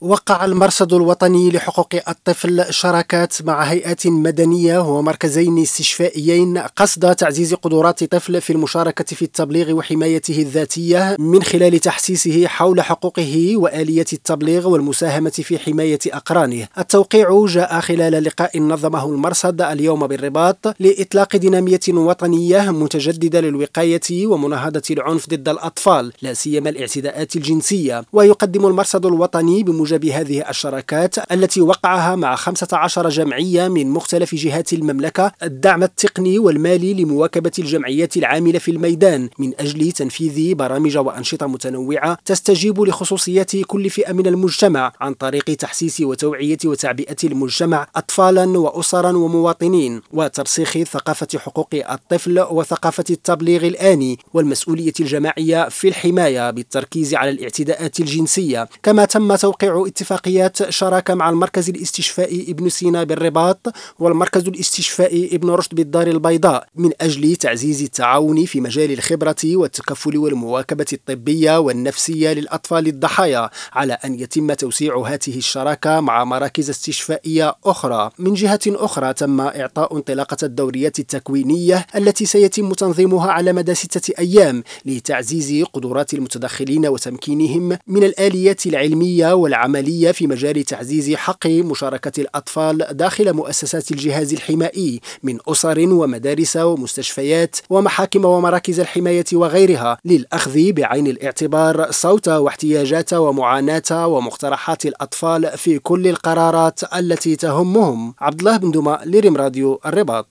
وقع المرصد الوطني لحقوق الطفل شراكات مع هيئات مدنية ومركزين استشفائيين قصد تعزيز قدرات الطفل في المشاركة في التبليغ وحمايته الذاتية من خلال تحسيسه حول حقوقه وآلية التبليغ والمساهمة في حماية أقرانه. التوقيع جاء خلال لقاء نظمه المرصد اليوم بالرباط لإطلاق دينامية وطنية متجددة للوقاية ومناهضة العنف ضد الأطفال، لا سيما الاعتداءات الجنسية. ويقدم المرصد الوطني بموجب هذه الشراكات التي وقعها مع 15 جمعية من مختلف جهات المملكة الدعم التقني والمالي لمواكبة الجمعيات العاملة في الميدان من أجل تنفيذ برامج وأنشطة متنوعة تستجيب لخصوصيات كل فئة من المجتمع عن طريق تحسيس وتوعية وتعبئة المجتمع أطفالا وأسرا ومواطنين، وترسيخ ثقافة حقوق الطفل وثقافة التبليغ الآني والمسؤولية الجماعية في الحماية بالتركيز على الاعتداءات الجنسية. كما تم توقيع اتفاقيات شراكة مع المركز الاستشفائي ابن سينا بالرباط والمركز الاستشفائي ابن رشد بالدار البيضاء من أجل تعزيز التعاون في مجال الخبرة والتكفل والمواكبة الطبية والنفسية للأطفال الضحايا، على أن يتم توسيع هذه الشراكة مع مراكز استشفائية أخرى. من جهة أخرى تم إعطاء انطلاقة الدوريات التكوينية التي سيتم تنظيمها على مدى 6 أيام لتعزيز قدرات المتدخلين وتمكينهم من الآليات العلمية والعملية في مجال تعزيز حق مشاركة الأطفال داخل مؤسسات الجهاز الحمائي من أسر ومدارس ومستشفيات ومحاكم ومراكز الحماية وغيرها، للأخذ بعين الاعتبار صوت واحتياجات ومعاناة ومقترحات الأطفال في كل القرارات التي تهمهم. عبد الله بن دوما لريم راديو الرباط.